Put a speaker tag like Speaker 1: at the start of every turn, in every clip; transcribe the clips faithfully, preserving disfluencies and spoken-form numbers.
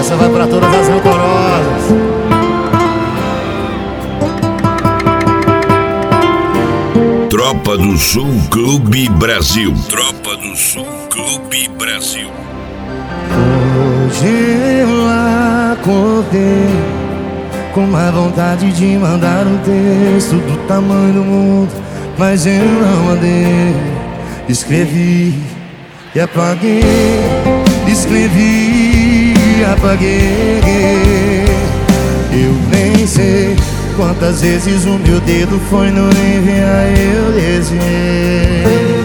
Speaker 1: Essa vai pra todas as rancorosas.
Speaker 2: Tropa do Sul Clube Brasil. Tropa do Sul Clube Brasil.
Speaker 1: Hoje eu acordei com uma vontade de mandar um texto do tamanho do mundo, mas eu não mandei. Escrevi e apaguei, escrevi e apaguei. Eu nem sei quantas vezes o meu dedo foi no enviar, eu desenhei.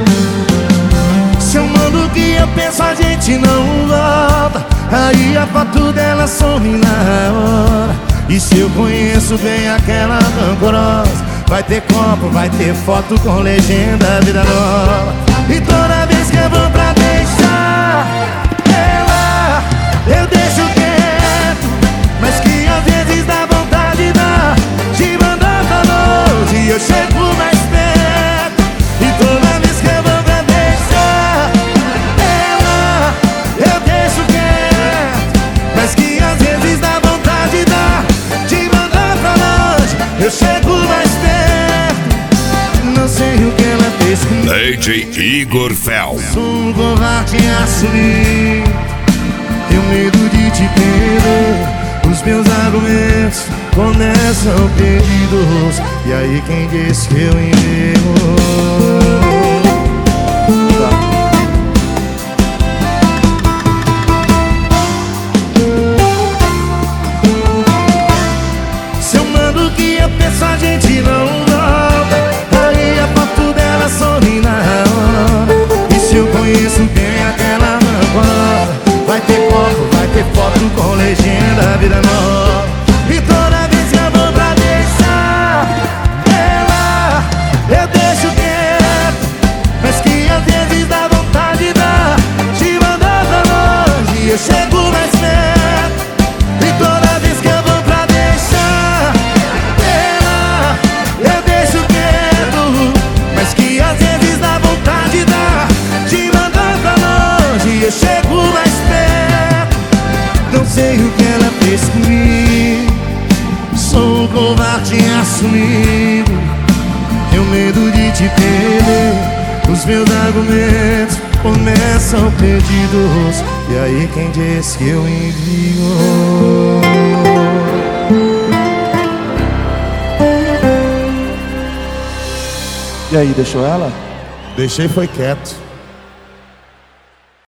Speaker 1: Se eu mando o que eu penso, a gente não volta, aí a foto dela some na hora. E se eu conheço bem aquela rancorosa, vai ter copo, vai ter foto com legenda vida nova. E toda vez que eu vou pra deixar ela, eu deixo quieto, mas que às vezes dá vontade dá de mandar pra longe e eu chego mais perto. E toda vez que eu vou pra deixar ela, eu deixo quieto, mas que às vezes dá vontade dá de mandar pra longe, eu chego mais perto. Não sei o que ela fez comigo.
Speaker 2: D J Igor Fel.
Speaker 1: Sou um covarde a assumir, tenho medo de te perder. Os meus argumentos começam perdidos, e aí quem disse que eu enterro? Se eu mando o que eu penso, a gente não volta, aí a foto dela some na hora. E se eu conheço bem aquela rancorosa, vai ter foto, vai ter foto com legenda vida nova. E toda vez que eu vou pra deixar ela, eu deixo quieto, mas que às vezes dá vontade dá de mandar pra longe e eu chego mais perto. E toda vez que eu vou pra deixar ela, eu deixo quieto, mas que às vezes dá vontade dá de mandar pra longe e eu chego mais perto. Não sei o que ela fez comigo, sou um covarde assumido, tenho medo de te perder. Os meus argumentos começam perdidos, e aí quem diz que eu envio?
Speaker 3: E aí, deixou ela?
Speaker 1: Deixei, foi quieto.